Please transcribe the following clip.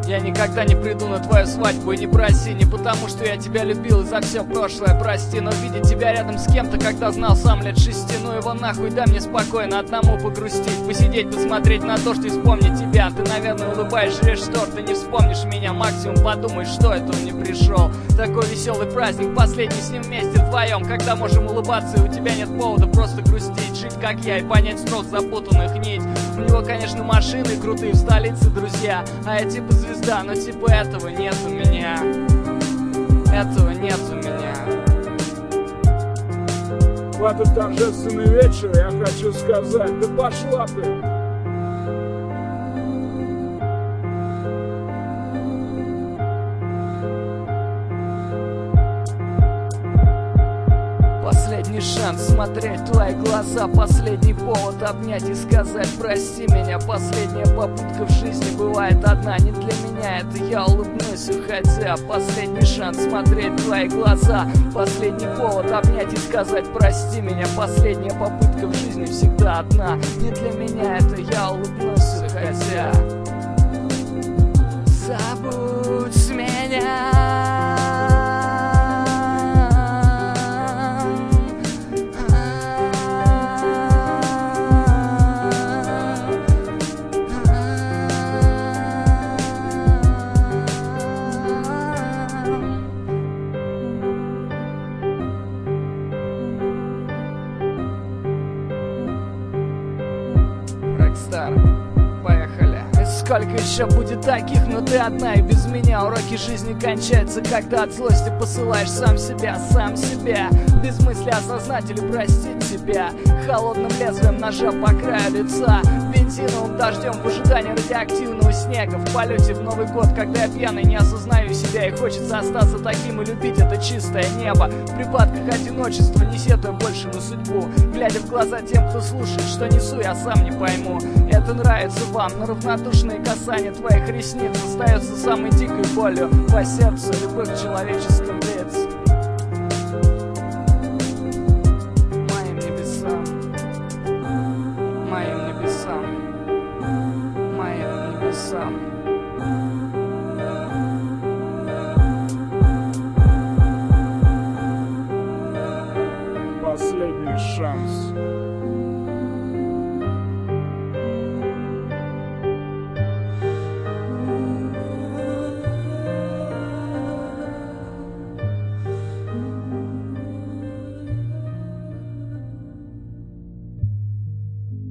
Я никогда не приду на твою свадьбу, и не проси. Не потому, что я тебя любил и за все прошлое прости, но видеть тебя рядом с кем-то, когда знал сам лет 6. Ну его нахуй, дай мне спокойно одному погрустить, посидеть, посмотреть на дождь и вспомнить тебя. Ты, наверное, улыбаешь, жрешь торт, ты не вспомнишь меня. Максимум подумаешь, что это он не пришел. Такой веселый праздник, последний с ним вместе вдвоем, когда можем улыбаться, и у тебя нет повода просто грустить. Жить как я и понять срок запутанных нить. У него, конечно, машины крутые в столице, друзья, а я типа звезда, но типа этого нет у меня. Этого нет у меня. В этот торжественный вечер я хочу сказать: да пошла ты! Последний шанс смотреть в твои глаза, последний повод обнять и сказать прости меня. Последняя попытка в жизни бывает одна, не для меня, это я улыбнусь, уходя. Последний шанс смотреть в твои глаза, последний повод обнять и сказать прости меня. Последняя попытка в жизни всегда одна, не для меня, это я улыбнусь, уходя. Забудь меня. Рокстар, поехали. Сколько еще будет таких, но ты одна и без меня. Уроки жизни кончаются, когда от злости посылаешь сам себя. Без мысли осознать или простить себя. Холодным лезвием ножа по краю лица, бензиновым дождем в ожидании радиоактивного снега. В полете в Новый год, когда я пьяный, не осознаю себя, и хочется остаться таким и любить это чистое небо. В припадках одиночества не сетуя больше на судьбу, глядя в глаза тем, кто слушает, что несу, я сам не пойму. Это нравится вам, но равнодушные касания твоих ресниц остается самой дикой болью по сердцу любых человеческих лиц. Моим небесам, моим небесам, моим небесам.